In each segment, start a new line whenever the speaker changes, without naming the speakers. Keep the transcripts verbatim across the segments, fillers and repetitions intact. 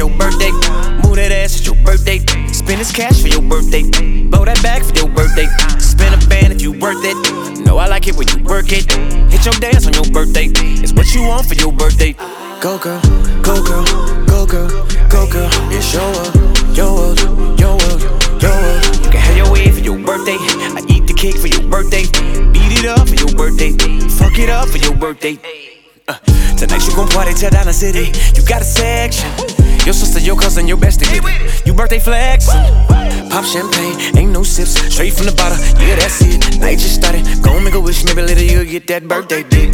your birthday. Move that ass, it's your birthday. Spend this cash for your birthday. Blow that bag for your birthday. Spin a band if you worth it. Know I like it when you work it. Hit your dance on your birthday. It's what you want for your birthday.
Go girl, go girl, go girl, go girl. It's your world, your world, your world, your world.
You can have your way for your birthday. I eat the cake for your birthday. Beat it up for your birthday. Fuck it up for your birthday. Uh, tonight you gon' party till down the city. You got a section. Your sister, your cousin, your bestie get it. You birthday flexin'. Pop champagne, ain't no sips. Straight from the bottle, yeah that's it. Night just started, gon' make a wish. Maybe later you'll get that birthday dick.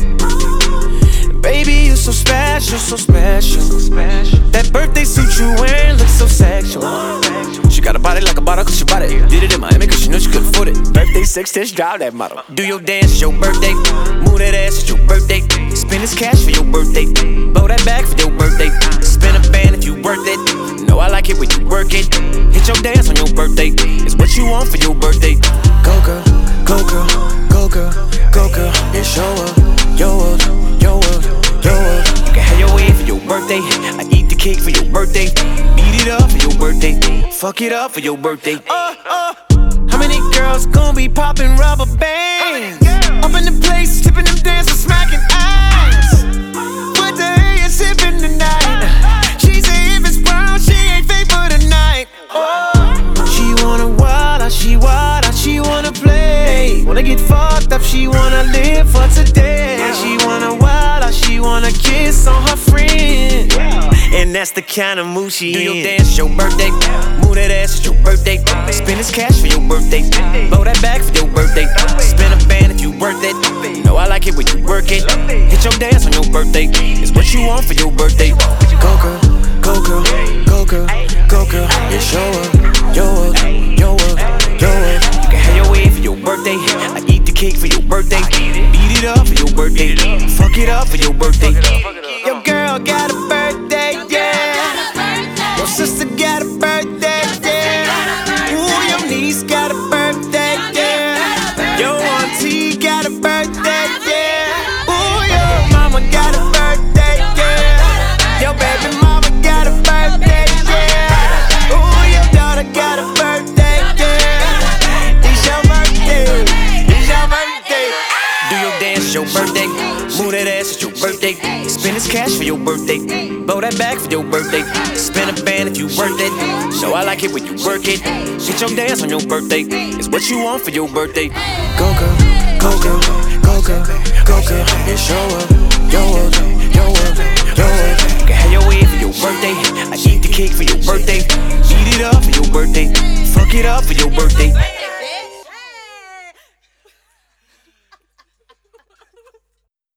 Baby, you so special, so special. That birthday suit you wearing looks so sexual. She got a body like a bottle cause she bought it. Did it in Miami cause she knew she couldn't afford it. Birthday sex, test drive that model. Do your dance, it's your birthday. Move that ass, it's your birthday. Spend this cash for your birthday. Blow that bag for your birthday. Spin a band if you worth it. Know I like it when you work it. Hit your dance on your birthday. It's what you want for your birthday.
Go girl, go girl, go girl, go girl. It's your world, your world, your world, your world.
You can have your way for your birthday. I eat the cake for your birthday. Beat it up for your birthday. Fuck it up for your birthday.
Uh, uh. How many girls gon' be popping rubber bands? Up in the place, tipping them dancing, smacking ass. What the hell you sipping tonight? She say if it's brown, she ain't fake for the night. Oh, she wanna wild out, she wild out, she wanna play. Wanna get fucked up, she wanna live for today. She wanna wild out, she wanna kiss on her friend. And that's the kind of mood she in.
Do your dance, it's your birthday. Move that ass, it's your birthday. Spend this cash for your birthday. Blow that bag for your birthday. Spin a band if you worth it. Know I like it when you work it. Hit your dance on your birthday. It's what you want for your birthday.
Go girl, go girl, go girl, go girl. It's your world, your world, your world, your world.
You can have your way for your birthday. I eat the cake for your birthday. Beat it up for your birthday. Fuck it up for your birthday.
Your girl got a birthday, yeah. Your sister got a birthday, yeah. Ooh, your niece got a birthday, yeah. Your auntie got a birthday, yeah. Ooh, your mama got a birthday, yeah. Your baby mama got a birthday, yeah. Ooh, your daughter got a birthday, yeah. It's your birthday, it's your birthday.
Do your dance, it's your birthday. Move that ass, it's your birthday. Spend this cash for your birthday. Blow that bag for your birthday. Spin a band if you worth it. Know I like it when you work it. Hit your dance on your birthday. It's what you want for your birthday.
Go girl, go girl, go girl, go girl. It's your world, your world, your world, your world.
You can have your way for your birthday. I eat the cake for your birthday. Eat it up for your birthday. Fuck it up for your birthday.